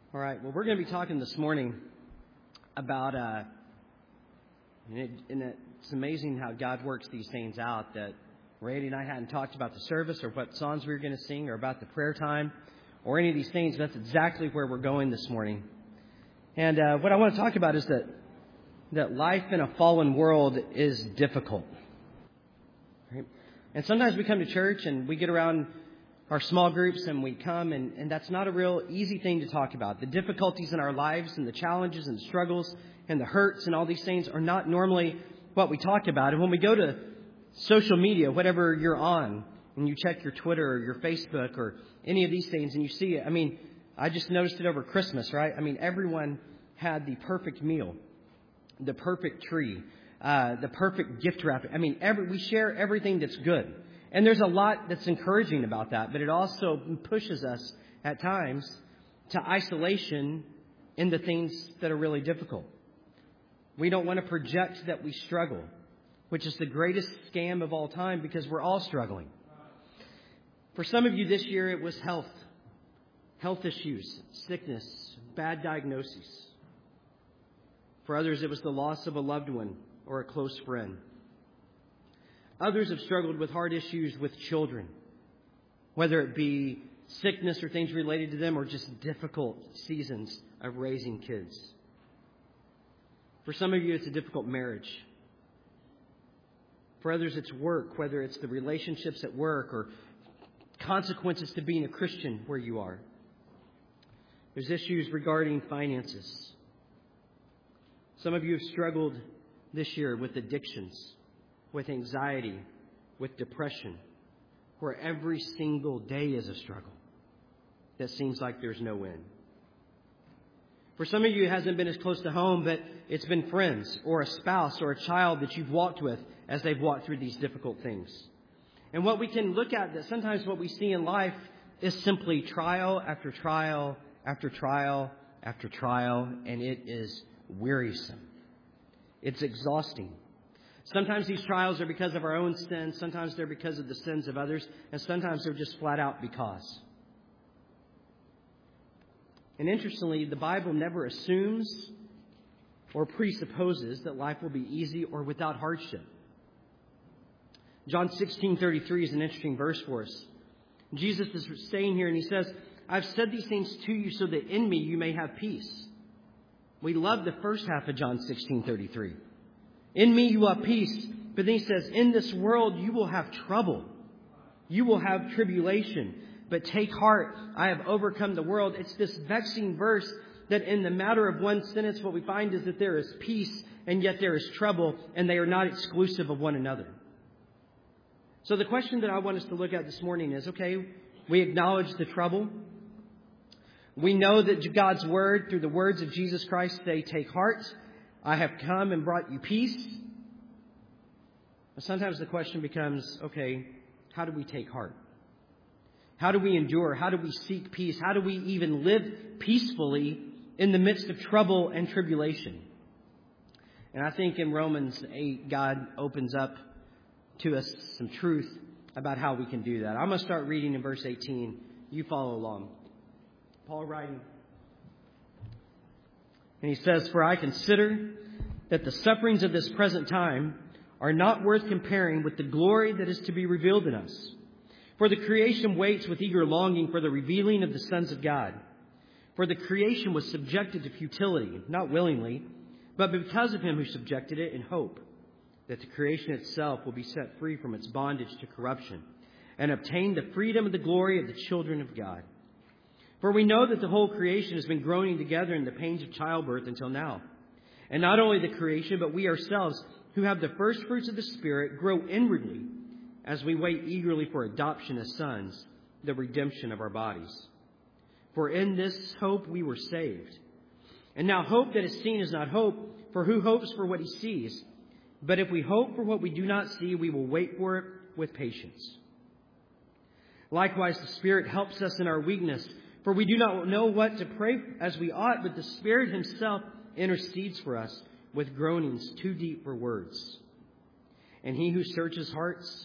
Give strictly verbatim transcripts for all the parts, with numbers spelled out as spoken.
All right, well, we're going to be talking this morning about, uh, and, it, and it's amazing how God works these things out, that Randy and I hadn't talked about the service or what songs we were going to sing or about the prayer time or any of these things. That's exactly where we're going this morning. And uh, what I want to talk about is that, that life in a fallen world is difficult. Right? And sometimes we come to church and we get around our small groups and we come and, and that's not a real easy thing to talk about. The difficulties in our lives and the challenges and the struggles and the hurts and all these things are not normally what we talk about. And when we go to social media, whatever you're on, and you check your Twitter or your Facebook or any of these things and you see it, I mean, I just noticed it over Christmas, right? I mean, everyone had the perfect meal, the perfect tree, uh, the perfect gift wrapping. I mean, every, we share everything that's good. And there's a lot that's encouraging about that, but it also pushes us at times to isolation in the things that are really difficult. We don't want to project that we struggle, which is the greatest scam of all time because we're all struggling. For some of you this year, it was health, health issues, sickness, bad diagnoses. For others, it was the loss of a loved one or a close friend. Others have struggled with hard issues with children, whether it be sickness or things related to them or just difficult seasons of raising kids. For some of you, it's a difficult marriage. For others, it's work, whether it's the relationships at work or consequences to being a Christian where you are. There's issues regarding finances. Some of you have struggled this year with addictions, with anxiety, with depression, where every single day is a struggle that seems like there's no end. For some of you, it hasn't been as close to home, but it's been friends or a spouse or a child that you've walked with as they've walked through these difficult things. And what we can look at, that sometimes what we see in life is simply trial after trial after trial after trial, and it is wearisome. It's exhausting. Sometimes these trials are because of our own sins. Sometimes they're because of the sins of others. And sometimes they're just flat out because. And interestingly, the Bible never assumes or presupposes that life will be easy or without hardship. John sixteen thirty-three is an interesting verse for us. Jesus is saying here, and he says, I've said these things to you so that in me you may have peace. We love the first half of John sixteen thirty-three. In me you have peace. But then he says, in this world you will have trouble. You will have tribulation. But take heart, I have overcome the world. It's this vexing verse that in the matter of one sentence, what we find is that there is peace and yet there is trouble, and they are not exclusive of one another. So the question that I want us to look at this morning is, okay, we acknowledge the trouble. We know that God's word, through the words of Jesus Christ, say, take heart. I have come and brought you peace. But sometimes the question becomes, okay, how do we take heart? How do we endure? How do we seek peace? How do we even live peacefully in the midst of trouble and tribulation? And I think in Romans eight, God opens up to us some truth about how we can do that. I'm going to start reading in verse eighteen. You follow along. Paul writing. And he says, for I consider that the sufferings of this present time are not worth comparing with the glory that is to be revealed in us. For the creation waits with eager longing for the revealing of the sons of God. For the creation was subjected to futility, not willingly, but because of him who subjected it, in hope that the creation itself will be set free from its bondage to corruption and obtain the freedom of the glory of the children of God. For we know that the whole creation has been groaning together in the pains of childbirth until now. And not only the creation, but we ourselves, who have the first fruits of the Spirit, grow inwardly as we wait eagerly for adoption as sons, the redemption of our bodies. For in this hope we were saved. And now hope that is seen is not hope, for who hopes for what he sees? But if we hope for what we do not see, we will wait for it with patience. Likewise, the Spirit helps us in our weakness. For we do not know what to pray as we ought, but the Spirit himself intercedes for us with groanings too deep for words. And he who searches hearts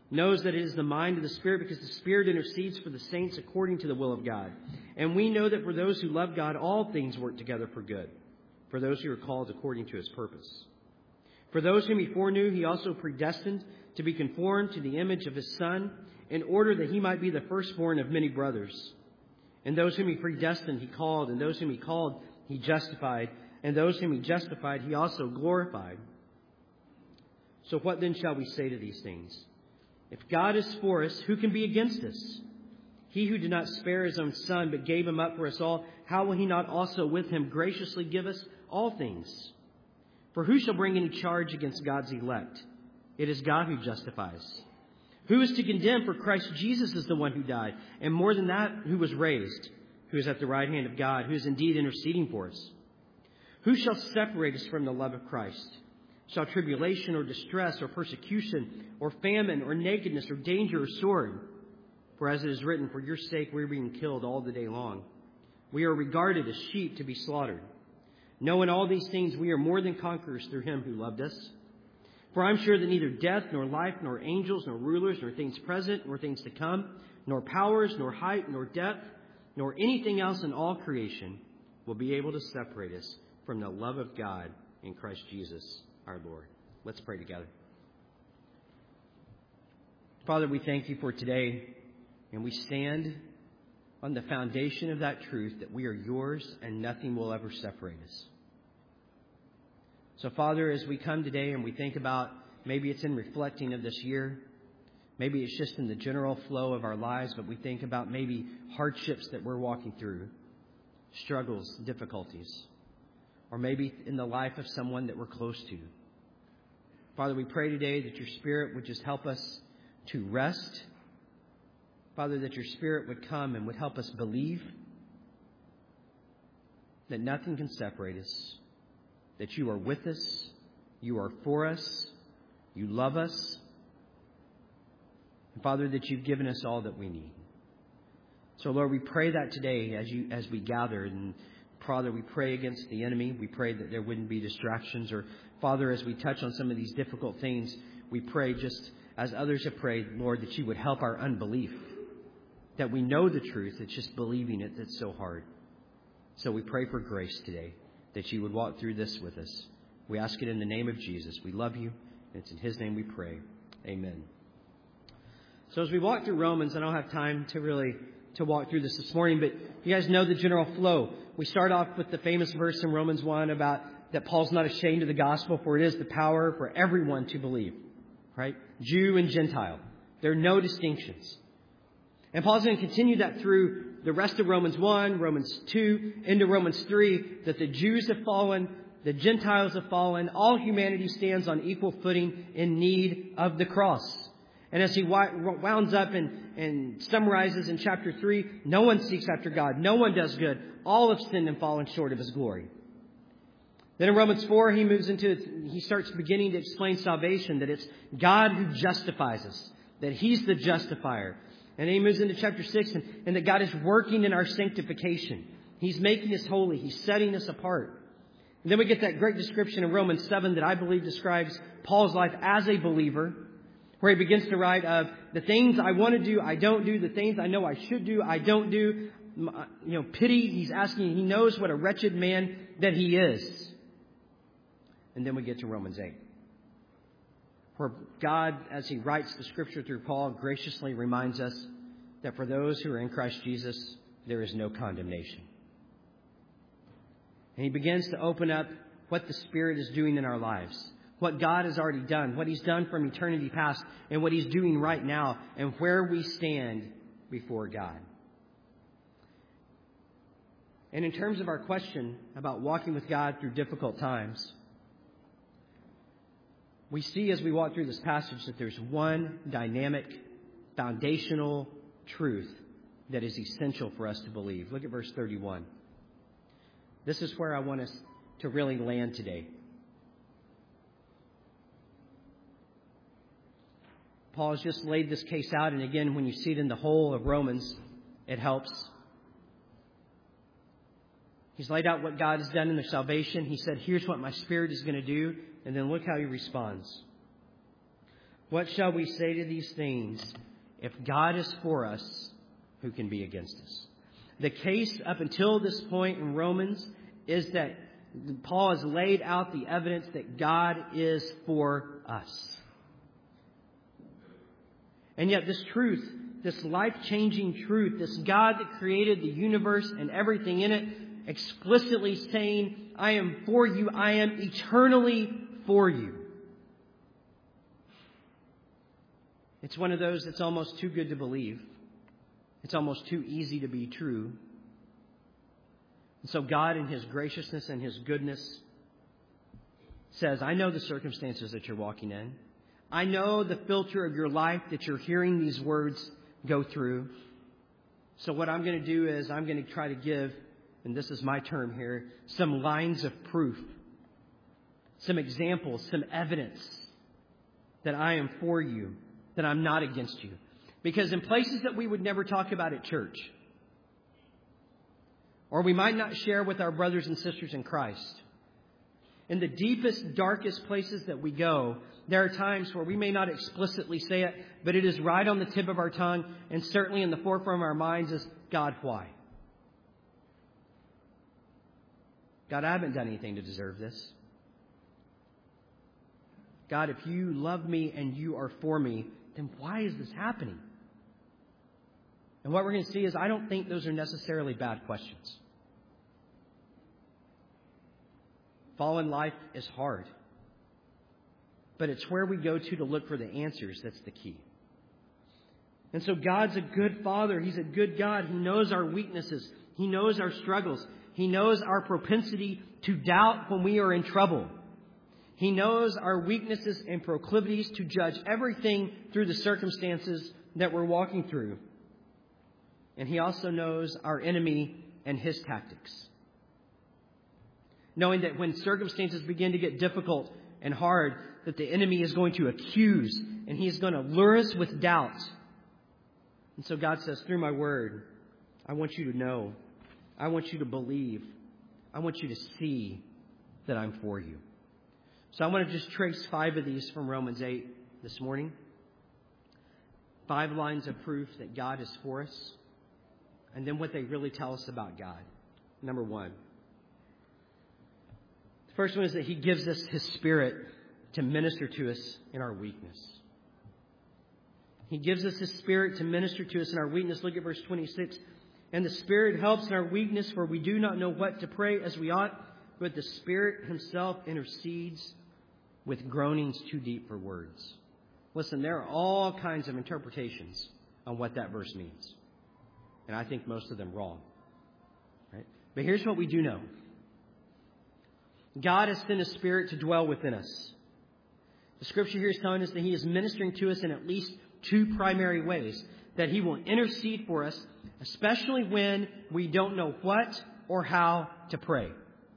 knows that it is the mind of the Spirit, because the Spirit intercedes for the saints according to the will of God. And we know that for those who love God, all things work together for good, for those who are called according to His purpose. For those whom He foreknew, He also predestined to be conformed to the image of His Son, in order that He might be the firstborn of many brothers. And those whom He predestined, He called. And those whom He called, He justified. And those whom He justified, He also glorified. So what then shall we say to these things? If God is for us, who can be against us? He who did not spare His own Son, but gave Him up for us all, how will He not also with Him graciously give us all things? For who shall bring any charge against God's elect? It is God who justifies. Who is to condemn? For Christ Jesus is the one who died, and more than that, who was raised, who is at the right hand of God, who is indeed interceding for us. Who shall separate us from the love of Christ? Shall tribulation or distress or persecution or famine or nakedness or danger or sword? For as it is written, for your sake we are being killed all the day long. We are regarded as sheep to be slaughtered. Knowing all these things, we are more than conquerors through Him who loved us. For I'm sure that neither death, nor life, nor angels, nor rulers, nor things present, nor things to come, nor powers, nor height, nor depth, nor anything else in all creation will be able to separate us from the love of God in Christ Jesus our Lord. Let's pray together. Father, we thank You for today, and we stand on the foundation of that truth that we are Yours and nothing will ever separate us. So, Father, as we come today and we think about, maybe it's in reflecting of this year, maybe it's just in the general flow of our lives, but we think about maybe hardships that we're walking through, struggles, difficulties, or maybe in the life of someone that we're close to. Father, we pray today that Your Spirit would just help us to rest. Father, that Your Spirit would come and would help us believe that nothing can separate us, that You are with us, You are for us, You love us, and Father, that You've given us all that we need. So, Lord, we pray that today as you as we gather, and Father, we pray against the enemy. We pray that there wouldn't be distractions. Or, Father, as we touch on some of these difficult things, we pray just as others have prayed, Lord, that You would help our unbelief. That we know the truth, it's just believing it that's so hard. So we pray for grace today, that You would walk through this with us. We ask it in the name of Jesus. We love You, and it's in His name we pray. Amen. So as we walk through Romans, I don't have time to really to walk through this this morning, but you guys know the general flow. We start off with the famous verse in Romans one about that Paul's not ashamed of the gospel, for it is the power for everyone to believe. Right? Jew and Gentile. There are no distinctions. And Paul's going to continue that through the rest of Romans one, Romans two, into Romans three, that the Jews have fallen, the Gentiles have fallen, all humanity stands on equal footing in need of the cross. And as he wounds up and, and summarizes in chapter three, no one seeks after God. No one does good. All have sinned and fallen short of His glory. Then in Romans four, he moves into, he starts beginning to explain salvation, that it's God who justifies us, that He's the justifier. And then he moves into chapter six, and, and that God is working in our sanctification. He's making us holy. He's setting us apart. And then we get that great description in Romans seven that I believe describes Paul's life as a believer, where he begins to write of the things I want to do, I don't do. The things I know I should do, I don't do. You know, pity, he's asking, he knows what a wretched man that he is. And then we get to Romans eight, where God, as He writes the Scripture through Paul, graciously reminds us that for those who are in Christ Jesus, there is no condemnation. And he begins to open up what the Spirit is doing in our lives, what God has already done, what He's done from eternity past, and what He's doing right now, and where we stand before God. And in terms of our question about walking with God through difficult times, we see as we walk through this passage that there's one dynamic, foundational truth that is essential for us to believe. Look at verse thirty-one. This is where I want us to really land today. Paul has just laid this case out, and again, when you see it in the whole of Romans, it helps. He's laid out what God has done in their salvation. He said, here's what my Spirit is going to do. And then look how he responds. What shall we say to these things? If God is for us, who can be against us? The case up until this point in Romans is that Paul has laid out the evidence that God is for us. And yet this truth, this life-changing truth, this God that created the universe and everything in it, explicitly saying, I am for you, I am eternally for you. It's one of those that's almost too good to believe. It's almost too easy to be true. And so God, in His graciousness and His goodness, says, I know the circumstances that you're walking in. I know the filter of your life that you're hearing these words go through. So what I'm going to do is I'm going to try to give, and this is my term here, some lines of proof, some examples, some evidence that I am for you, that I'm not against you. Because in places that we would never talk about at church, or we might not share with our brothers and sisters in Christ, in the deepest, darkest places that we go, there are times where we may not explicitly say it, but it is right on the tip of our tongue, and certainly in the forefront of our minds is, God, why? God, I haven't done anything to deserve this. God, if you love me and you are for me, then why is this happening? And what we're going to see is I don't think those are necessarily bad questions. Fallen life is hard. But it's where we go to to look for the answers that's the key. And so God's a good Father. He's a good God. He knows our weaknesses. He knows our struggles. He knows our propensity to doubt when we are in trouble. He knows our weaknesses and proclivities to judge everything through the circumstances that we're walking through. And He also knows our enemy and his tactics. Knowing that when circumstances begin to get difficult and hard, that the enemy is going to accuse and he's going to lure us with doubt. And so God says, through my word, I want you to know, I want you to believe, I want you to see that I'm for you. So I want to just trace five of these from Romans eight this morning. Five lines of proof that God is for us. And then what they really tell us about God. Number one. The first one is that He gives us His Spirit to minister to us in our weakness. He gives us His Spirit to minister to us in our weakness. Look at verse twenty-six. And the Spirit helps in our weakness, for we do not know what to pray as we ought, but the Spirit Himself intercedes with groanings too deep for words. Listen, there are all kinds of interpretations on what that verse means. And I think most of them wrong. Right? But here's what we do know. God has sent His Spirit to dwell within us. The Scripture here is telling us that He is ministering to us in at least two primary ways. That He will intercede for us, especially when we don't know what or how to pray.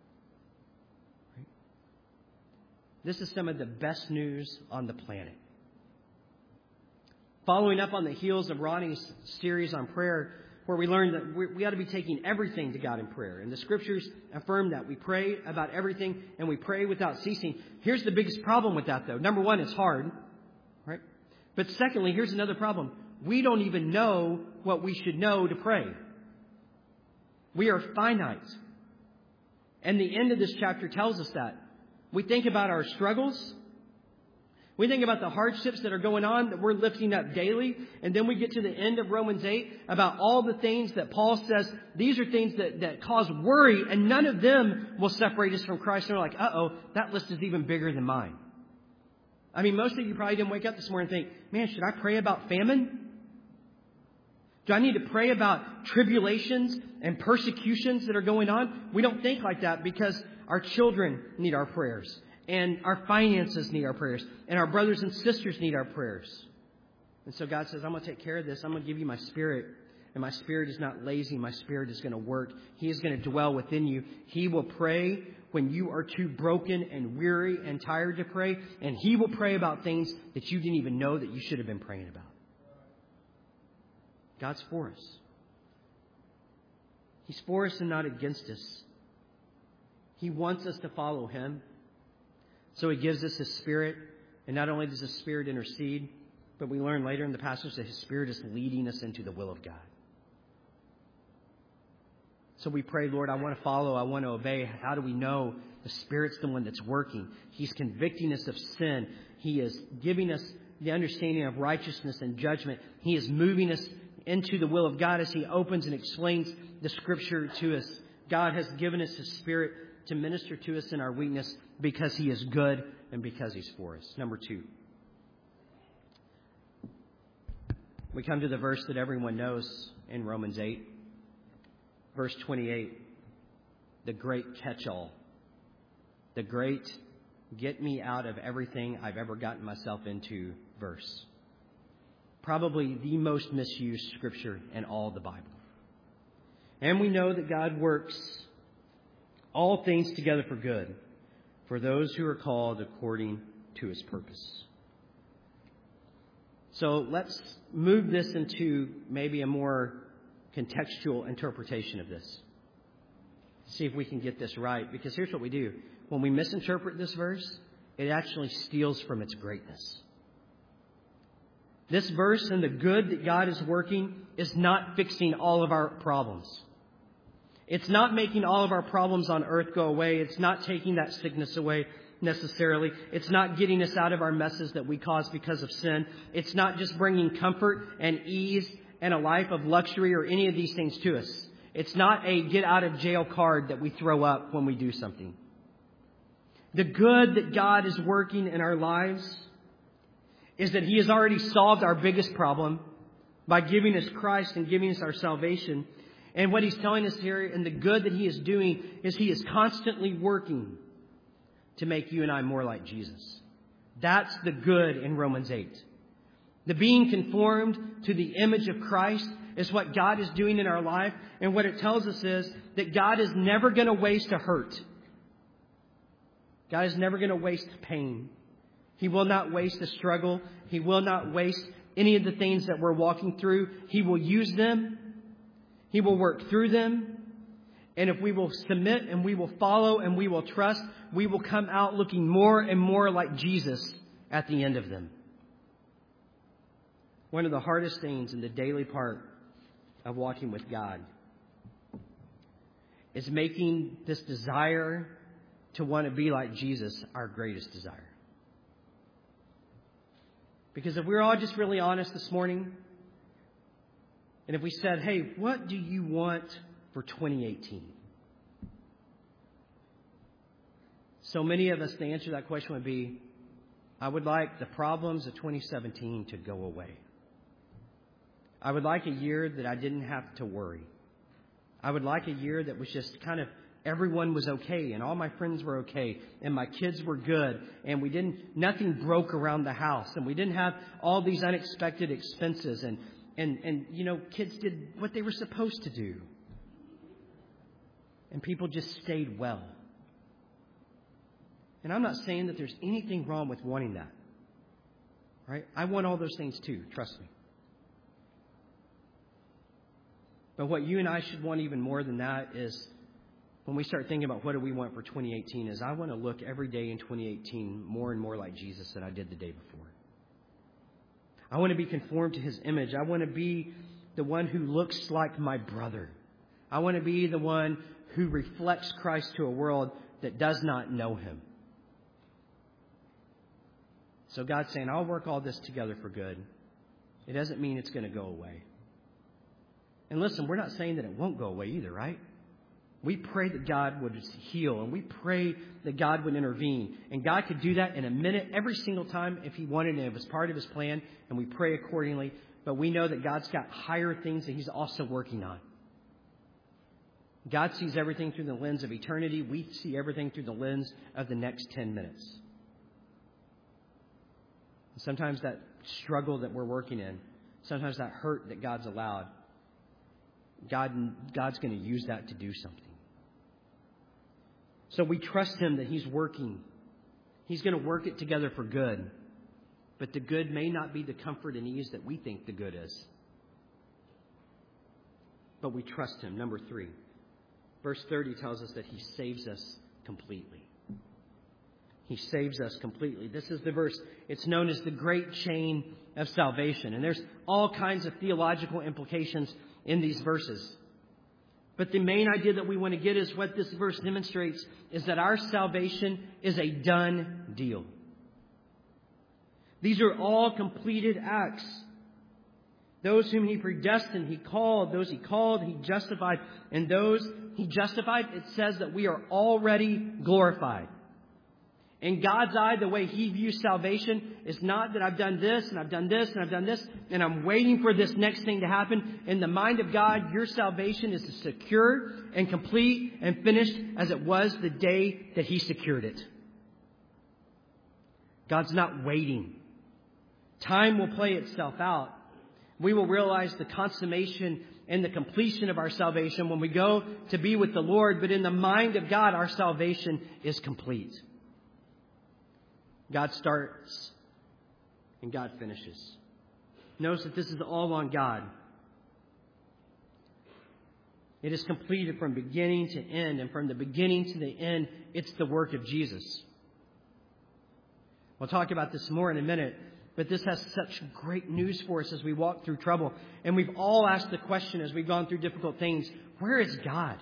This is some of the best news on the planet. Following up on the heels of Ronnie's series on prayer, where we learned that we, we ought to be taking everything to God in prayer. And the Scriptures affirm that. We pray about everything and we pray without ceasing. Here's the biggest problem with that, though. Number one, it's hard. Right? But secondly, here's another problem. We don't even know what we should know to pray. We are finite. And the end of this chapter tells us that. We think about our struggles. We think about the hardships that are going on that we're lifting up daily. And then we get to the end of Romans eight about all the things that Paul says, these are things that, that cause worry, and none of them will separate us from Christ. And we're like, uh-oh, that list is even bigger than mine. I mean, most of you probably didn't wake up this morning and think, man, should I pray about famine? Do I need to pray about tribulations and persecutions that are going on? We don't think like that because our children need our prayers, and our finances need our prayers, and our brothers and sisters need our prayers. And so God says, I'm going to take care of this. I'm going to give you my Spirit, and my Spirit is not lazy. My Spirit is going to work. He is going to dwell within you. He will pray when you are too broken and weary and tired to pray, and He will pray about things that you didn't even know that you should have been praying about. God's for us. He's for us and not against us. He wants us to follow Him. So He gives us His Spirit And not only does the Spirit intercede, but we learn later in the passage that His Spirit is leading us into the will of God. So we pray, Lord, I want to follow, I want to obey. How do we know the Spirit's the one that's working? He's convicting us of sin. He is giving us the understanding of righteousness and judgment. He is moving us into the will of God as He opens and explains the Scripture to us. God has given us His Spirit to minister to us in our weakness because He is good and because He's for us. Number two. We come to the verse that everyone knows in Romans eight. Verse twenty-eight. The great catch-all. The great get me out of everything I've ever gotten myself into verse. Probably the most misused scripture in all the Bible. And we know that God works all things together for good for those who are called according to His purpose. So let's move this into maybe a more contextual interpretation of this. See if we can get this right. Because here's what we do. When we misinterpret this verse, it actually steals from its greatness. This verse and the good that God is working is not fixing all of our problems. It's not making all of our problems on earth go away. It's not taking that sickness away necessarily. It's not getting us out of our messes that we caused because of sin. It's not just bringing comfort and ease and a life of luxury or any of these things to us. It's not a get out of jail card that we throw up when we do something. The good that God is working in our lives is that He has already solved our biggest problem by giving us Christ and giving us our salvation. And what He's telling us here and the good that He is doing is He is constantly working to make you and I more like Jesus. That's the good in Romans eight. The being conformed to the image of Christ is what God is doing in our life. And what it tells us is that God is never going to waste a hurt. God is never going to waste pain. He will not waste a struggle. He will not waste any of the things that we're walking through. He will use them. He will work through them. And if we will submit and we will follow and we will trust, we will come out looking more and more like Jesus at the end of them. One of the hardest things in the daily part of walking with God is making this desire to want to be like Jesus our greatest desire. Because if we're all just really honest this morning, and if we said, hey, what do you want for twenty eighteen? So many of us, the answer to that question would be, I would like the problems of twenty seventeen to go away. I would like a year that I didn't have to worry. I would like a year that was just kind of everyone was okay and all my friends were okay and my kids were good and we didn't, nothing broke around the house and we didn't have all these unexpected expenses and, and, and, you know, kids did what they were supposed to do. And people just stayed well. And I'm not saying that there's anything wrong with wanting that. Right? I want all those things too, trust me. But what you and I should want even more than that is when we start thinking about what do we want for twenty eighteen is I want to look every day in twenty eighteen more and more like Jesus than I did the day before. I want to be conformed to His image. I want to be the one who looks like my brother. I want to be the one who reflects Christ to a world that does not know Him. So God's saying, I'll work all this together for good. It doesn't mean it's going to go away. And listen, we're not saying that it won't go away either, right? We pray that God would heal, and we pray that God would intervene. And God could do that in a minute, every single time if He wanted, and it was part of His plan, and we pray accordingly. But we know that God's got higher things that He's also working on. God sees everything through the lens of eternity. We see everything through the lens of the next ten minutes. And sometimes that struggle that we're working in, sometimes that hurt that God's allowed, God, God's going to use that to do something. So we trust Him that He's working. He's going to work it together for good. But the good may not be the comfort and ease that we think the good is. But we trust Him. Number three. Verse thirty tells us that He saves us completely. He saves us completely. This is the verse. It's known as the great chain of salvation. And there's all kinds of theological implications in these verses. But the main idea that we want to get is what this verse demonstrates is that our salvation is a done deal. These are all completed acts. Those whom He predestined, He called. Those He called, He justified. And those He justified, it says that we are already glorified. In God's eye, the way He views salvation is not that I've done this and I've done this and I've done this and I'm waiting for this next thing to happen. In the mind of God, your salvation is as secure and complete and finished as it was the day that He secured it. God's not waiting. Time will play itself out. We will realize the consummation and the completion of our salvation when we go to be with the Lord. But in the mind of God, our salvation is complete. God starts and God finishes. Notice that this is all on God. It is completed from beginning to end. And from the beginning to the end, it's the work of Jesus. We'll talk about this more in a minute. But this has such great news for us as we walk through trouble. And we've all asked the question as we've gone through difficult things, where is God?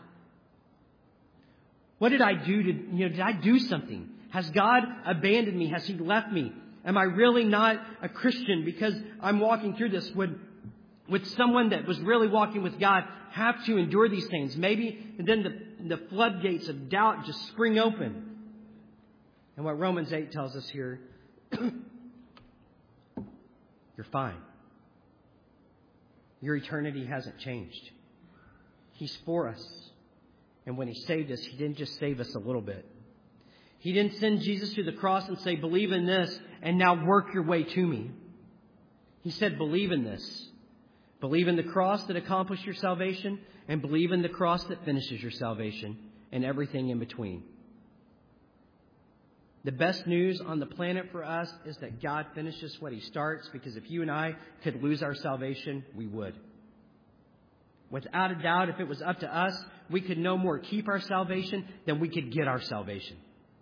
What did I do to, you know, did I do something? Has God abandoned me? Has He left me? Am I really not a Christian because I'm walking through this? Would, would someone that was really walking with God have to endure these things? Maybe and then the, the floodgates of doubt just spring open. And what Romans eight tells us here, you're fine. Your eternity hasn't changed. He's for us. And when He saved us, He didn't just save us a little bit. He didn't send Jesus to the cross and say, believe in this and now work your way to me. He said, believe in this. Believe in the cross that accomplished your salvation and believe in the cross that finishes your salvation and everything in between. The best news on the planet for us is that God finishes what He starts, because if you and I could lose our salvation, we would. Without a doubt, if it was up to us, we could no more keep our salvation than we could get our salvation.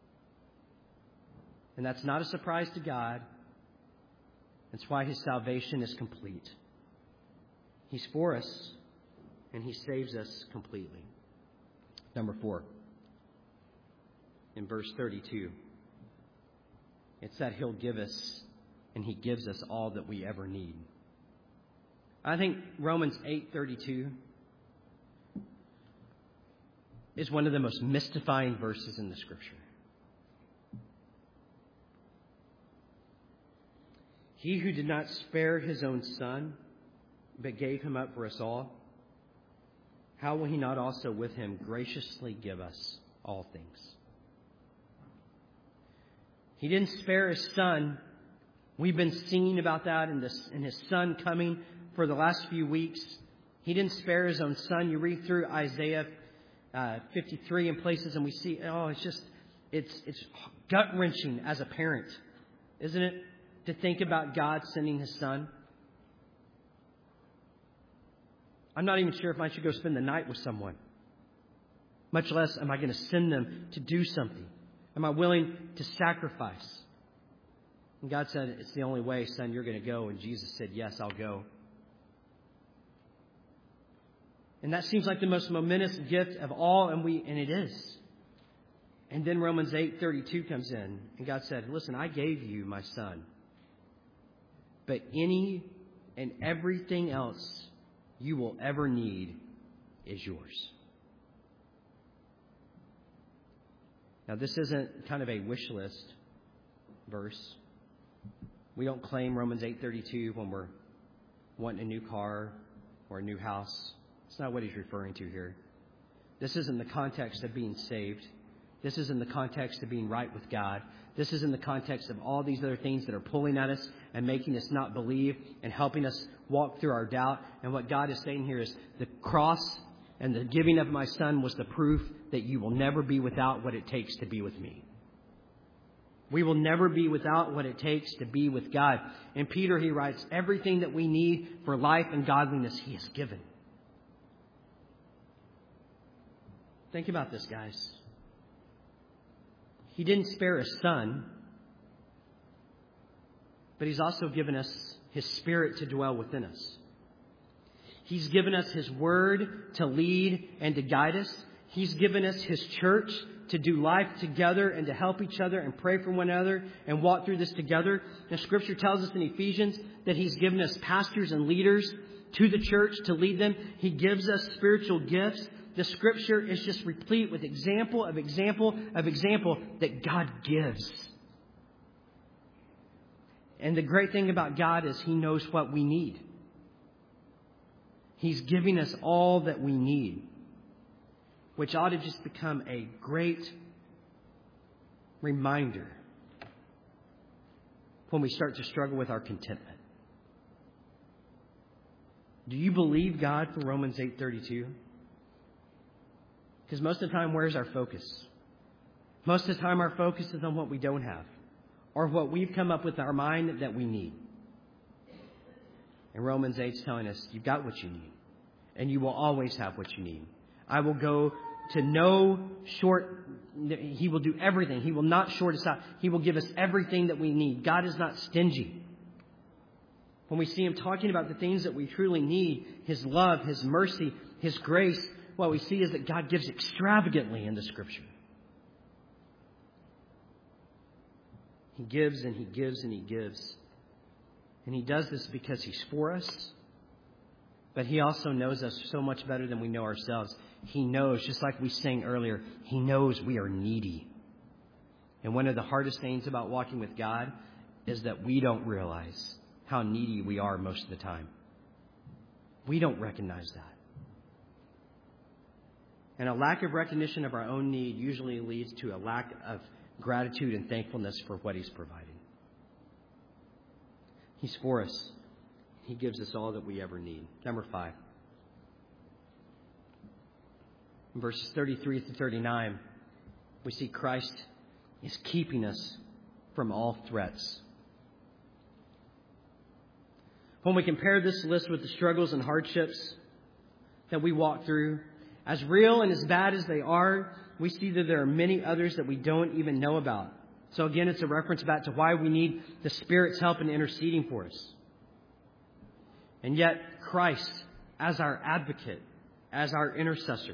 And that's not a surprise to God. That's why His salvation is complete. He's for us, and He saves us completely. Number four, in verse thirty-two, it's that He'll give us, and He gives us all that we ever need. I think Romans eight thirty-two is one of the most mystifying verses in the Scripture. He who did not spare His own Son, but gave Him up for us all, how will He not also with Him graciously give us all things? He didn't spare His Son. We've been singing about that in, this, in His Son coming for the last few weeks. He didn't spare His own Son. You read through Isaiah uh, fifty-three in places and we see, oh, it's just, it's, it's gut-wrenching as a parent, isn't it? To think about God sending His Son. I'm not even sure if I should go spend the night with someone. Much less am I going to send them to do something. Am I willing to sacrifice? And God said, it's the only way, son, you're going to go. And Jesus said, yes, I'll go. And that seems like the most momentous gift of all, and we and it is. And then Romans eight thirty-two comes in, and God said, listen, I gave you my Son. But any and everything else you will ever need is yours. Now, this isn't kind of a wish list verse. We don't claim Romans eight thirty-two when we're wanting a new car or a new house. It's not what he's referring to here. This is in the context of being saved. This is in the context of being right with God. This is in the context of all these other things that are pulling at us and making us not believe and helping us walk through our doubt. And what God is saying here is the cross and the giving of my Son was the proof that you will never be without what it takes to be with me. We will never be without what it takes to be with God. And Peter, he writes, everything that we need for life and godliness, He has given. Think about this, guys. He didn't spare His Son, but He's also given us His Spirit to dwell within us. He's given us His Word to lead and to guide us. He's given us His church to do life together and to help each other and pray for one another and walk through this together. And Scripture tells us in Ephesians that He's given us pastors and leaders to the church to lead them. He gives us spiritual gifts. The Scripture is just replete with example of example of example that God gives. And the great thing about God is He knows what we need. He's giving us all that we need, which ought to just become a great reminder when we start to struggle with our contentment. Do you believe God for Romans eight thirty-two? Because most of the time, where's our focus? Most of the time, our focus is on what we don't have or what we've come up with in our mind that we need. And Romans eight is telling us, you've got what you need. And you will always have what you need. I will go to no short... He will do everything. He will not short us out. He will give us everything that we need. God is not stingy. When we see Him talking about the things that we truly need, His love, His mercy, His grace, what we see is that God gives extravagantly in the Scripture. He gives and He gives and He gives. And He does this because He's for us. But He also knows us so much better than we know ourselves. He knows, just like we sang earlier, He knows we are needy. And one of the hardest things about walking with God is that we don't realize how needy we are most of the time. We don't recognize that. And a lack of recognition of our own need usually leads to a lack of gratitude and thankfulness for what He's providing. He's for us. He gives us all that we ever need. Number five. In verses thirty-three through thirty-nine, we see Christ is keeping us from all threats. When we compare this list with the struggles and hardships that we walk through, as real and as bad as they are, we see that there are many others that we don't even know about. So again, it's a reference back to why we need the Spirit's help in interceding for us. And yet, Christ, as our advocate, as our intercessor,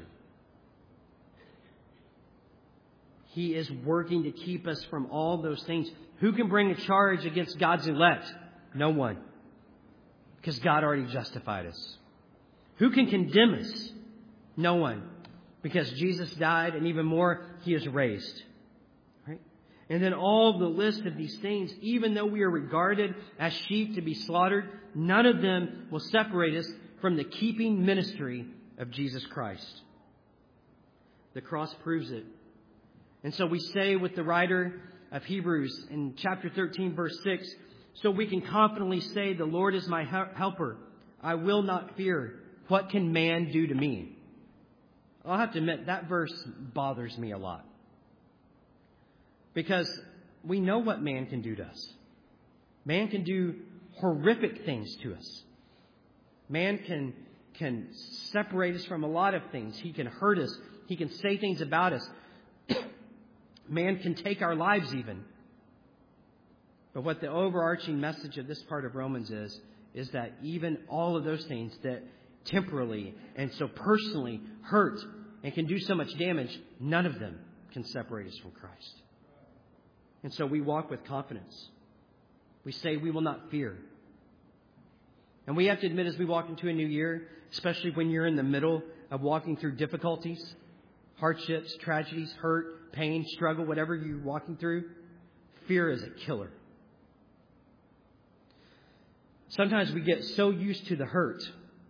He is working to keep us from all those things. Who can bring a charge against God's elect? No one. Because God already justified us. Who can condemn us? No one. Because Jesus died, and even more, He is raised. Right? And then all the list of these things, even though we are regarded as sheep to be slaughtered, none of them will separate us from the keeping ministry of Jesus Christ. The cross proves it. And so we say with the writer of Hebrews in chapter thirteen, verse six, so we can confidently say, the Lord is my helper. I will not fear. What can man do to me? I'll have to admit, that verse bothers me a lot. Because we know what man can do to us. Man can do horrific things to us. Man can, can separate us from a lot of things. He can hurt us. He can say things about us. Man can take our lives even. But what the overarching message of this part of Romans is, is that even all of those things that temporally and so personally hurt and can do so much damage, none of them can separate us from Christ. And so we walk with confidence. We say we will not fear. And we have to admit, as we walk into a new year, especially when you're in the middle of walking through difficulties, hardships, tragedies, hurt, pain, struggle, whatever you're walking through, fear is a killer. Sometimes we get so used to the hurt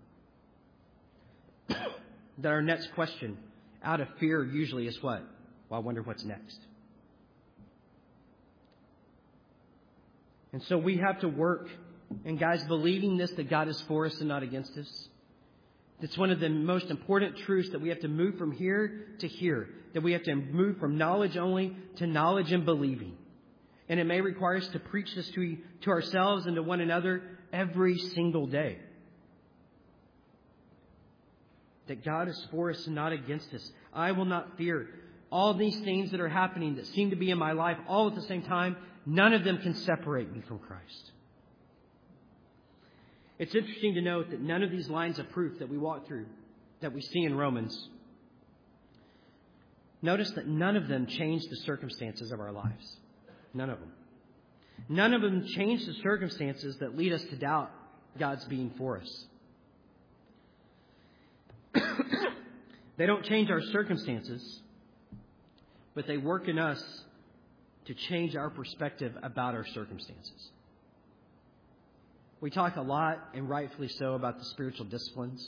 that our next question out of fear usually is what? Well, I wonder what's next. And so we have to work, and guys, believing this, that God is for us and not against us. It's one of the most important truths that we have to move from here to here. That we have to move from knowledge only to knowledge and believing. And it may require us to preach this to, to ourselves and to one another every single day. That God is for us and not against us. I will not fear. all these things that are happening that seem to be in my life all at the same time, none of them can separate me from Christ. It's interesting to note that none of these lines of proof that we walk through, that we see in Romans, notice that none of them change the circumstances of our lives. None of them. None of them change the circumstances that lead us to doubt God's being for us. They don't change our circumstances, but they work in us to change our perspective about our circumstances. We talk a lot, and rightfully so, about the spiritual disciplines.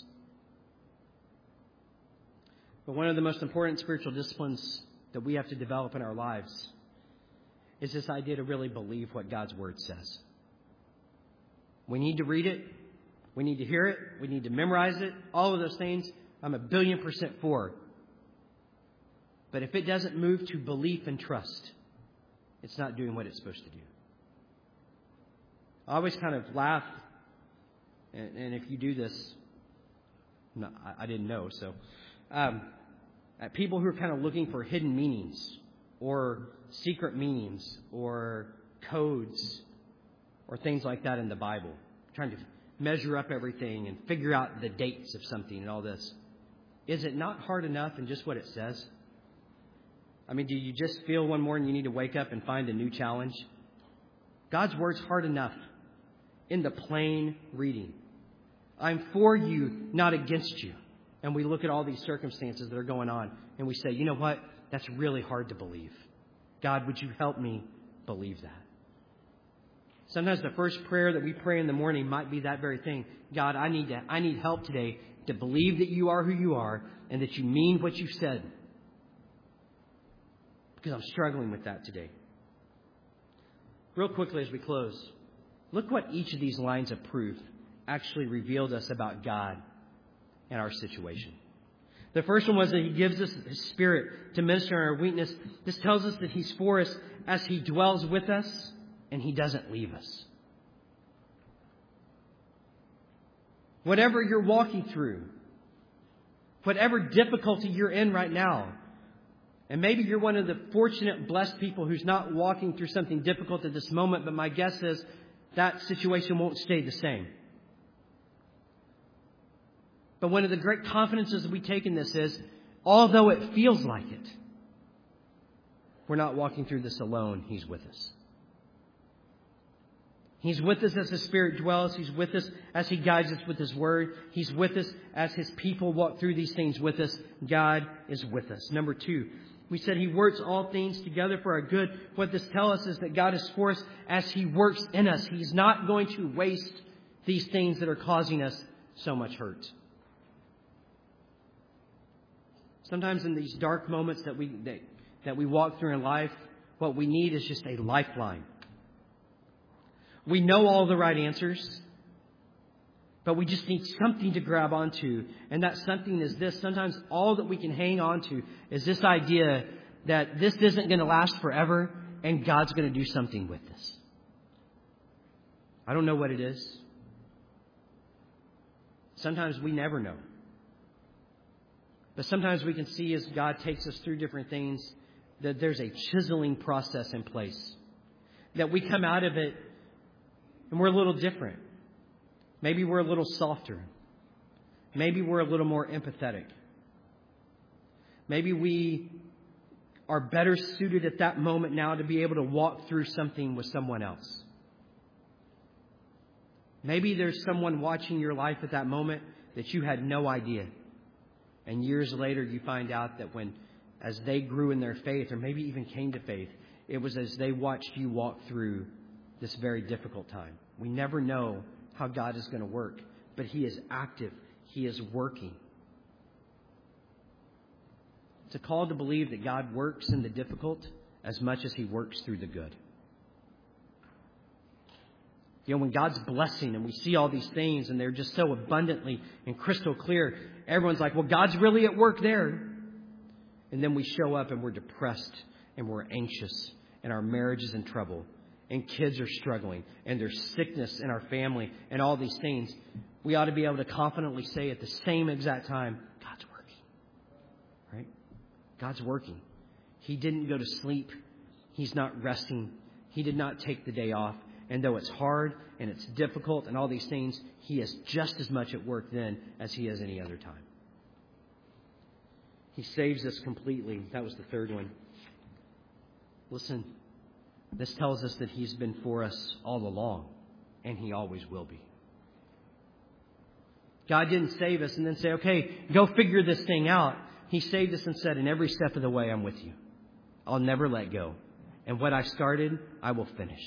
But one of the most important spiritual disciplines that we have to develop in our lives is this idea to really believe what God's Word says. We need to read it. We need to hear it. We need to memorize it. All of those things I'm a billion percent for. But if it doesn't move to belief and trust, it's not doing what it's supposed to do. I always kind of laugh, and, and if you do this, no, I, I didn't know, so, um, at people who are kind of looking for hidden meanings or secret meanings or codes or things like that in the Bible, trying to measure up everything and figure out the dates of something and all this. Is it not hard enough in just what it says? I mean, do you just feel one morning you need to wake up and find a new challenge? God's Word's hard enough in the plain reading. I'm for you, not against you. And we look at all these circumstances that are going on and we say, you know what? That's really hard to believe. God, would you help me believe that? Sometimes the first prayer that we pray in the morning might be that very thing. God, I need to, I need help today to believe that you are who you are and that you mean what you said. Because I'm struggling with that today. Real quickly as we close, look what each of these lines of proof actually revealed us about God and our situation. The first one was that He gives us His Spirit to minister in our weakness. This tells us that He's for us as He dwells with us and He doesn't leave us. Whatever you're walking through, whatever difficulty you're in right now, and maybe you're one of the fortunate, blessed people who's not walking through something difficult at this moment, but my guess is that situation won't stay the same. But one of the great confidences that we take in this is, although it feels like it, we're not walking through this alone. He's with us. He's with us as His Spirit dwells. He's with us as He guides us with His Word. He's with us as His people walk through these things with us. God is with us. Number two, we said He works all things together for our good. What this tells us is that God is for us as He works in us. He's not going to waste these things that are causing us so much hurt. Sometimes in these dark moments that we that, that we walk through in life, what we need is just a lifeline. We know all the right answers, but we just need something to grab onto. And that something is this. Sometimes all that we can hang on to is this idea that this isn't going to last forever and God's going to do something with this. I don't know what it is. Sometimes we never know. But sometimes we can see as God takes us through different things that there's a chiseling process in place. That we come out of it and we're a little different. Maybe we're a little softer. Maybe we're a little more empathetic. Maybe we are better suited at that moment now to be able to walk through something with someone else. Maybe there's someone watching your life at that moment that you had no idea. And years later you find out that when, as they grew in their faith, or maybe even came to faith, it was as they watched you walk through this very difficult time. We never know how God is going to work, but He is active. He is working. It's a call to believe that God works in the difficult as much as He works through the good. You know, when God's blessing and we see all these things and they're just so abundantly and crystal clear, everyone's like, well, God's really at work there. And then we show up and we're depressed and we're anxious and our marriage is in trouble and kids are struggling and there's sickness in our family and all these things. We ought to be able to confidently say at the same exact time, God's working. Right? God's working. He didn't go to sleep. He's not resting. He did not take the day off. And though it's hard and it's difficult and all these things, He is just as much at work then as He is any other time. He saves us completely. That was the third one. Listen, this tells us that He's been for us all along, and He always will be. God didn't save us and then say, okay, go figure this thing out. He saved us and said, in every step of the way, I'm with you. I'll never let go. And what I started, I will finish.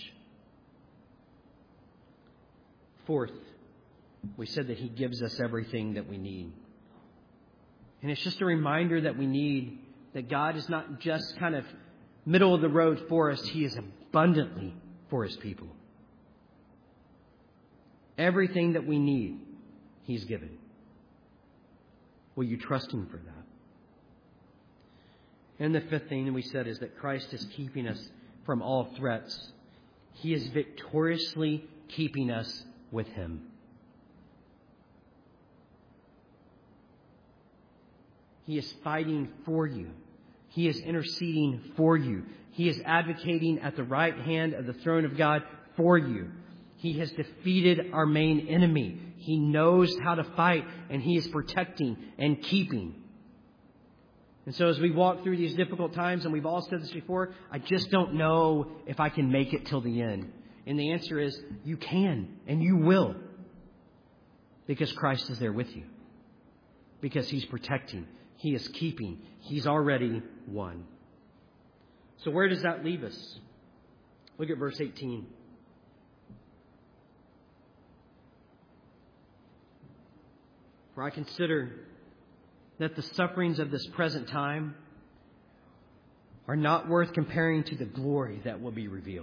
Fourth, we said that He gives us everything that we need. And it's just a reminder that we need that God is not just kind of middle of the road for us. He is abundantly for His people. Everything that we need, He's given. Will you trust Him for that? And the fifth thing we said is that Christ is keeping us from all threats. He is victoriously keeping us with Him. He is fighting for you. He is interceding for you. He is advocating at the right hand of the throne of God for you. He has defeated our main enemy. He knows how to fight, and He is protecting and keeping. And so as we walk through these difficult times, and we've all said this before, I just don't know if I can make it till the end. And the answer is, you can, and you will. Because Christ is there with you. Because He's protecting. He is keeping. He's already won. So where does that leave us? Look at verse eighteen. For I consider that the sufferings of this present time are not worth comparing to the glory that will be revealed.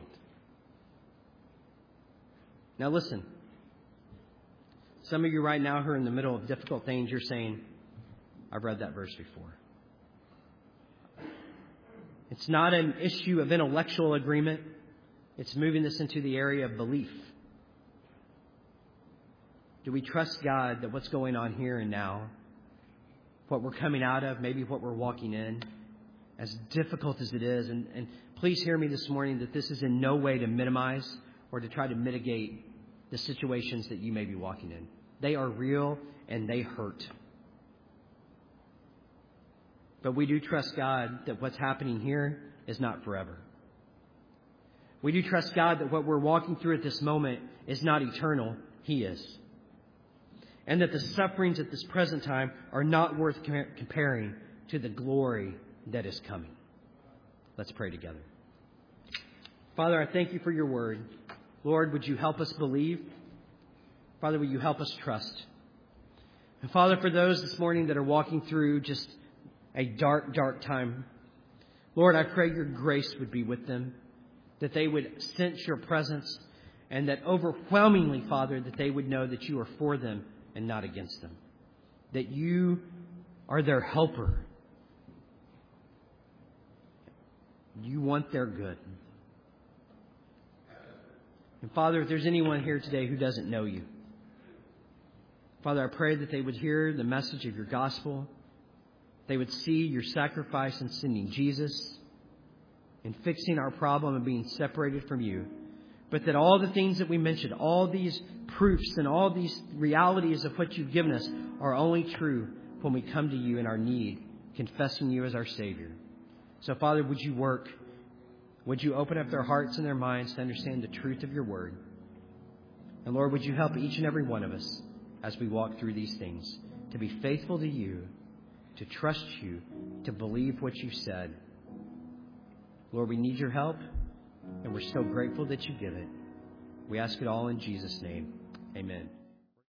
Now listen. Some of you right now who are in the middle of difficult things, you're saying, I've read that verse before. It's not an issue of intellectual agreement. It's moving this into the area of belief. Do we trust God that what's going on here and now, what we're coming out of, maybe what we're walking in, as difficult as it is, and, and please hear me this morning that this is in no way to minimize or to try to mitigate the situations that you may be walking in. They are real and they hurt. But we do trust God that what's happening here is not forever. We do trust God that what we're walking through at this moment is not eternal. He is. And that the sufferings at this present time are not worth comparing to the glory that is coming. Let's pray together. Father, I thank You for Your word. Lord, would You help us believe? Father, will You help us trust? And Father, for those this morning that are walking through just a dark, dark time, Lord, I pray Your grace would be with them, that they would sense Your presence, and that overwhelmingly, Father, that they would know that You are for them and not against them, that You are their helper. You want their good. And Father, if there's anyone here today who doesn't know You, Father, I pray that they would hear the message of Your gospel. They would see Your sacrifice in sending Jesus and fixing our problem of being separated from You. But that all the things that we mentioned, all these proofs and all these realities of what You've given us are only true when we come to You in our need, confessing You as our Savior. So, Father, would You work? Would You open up their hearts and their minds to understand the truth of Your word? And Lord, would You help each and every one of us as we walk through these things to be faithful to You, to trust You, to believe what You said. Lord, we need Your help, and we're so grateful that You give it. We ask it all in Jesus' name. Amen.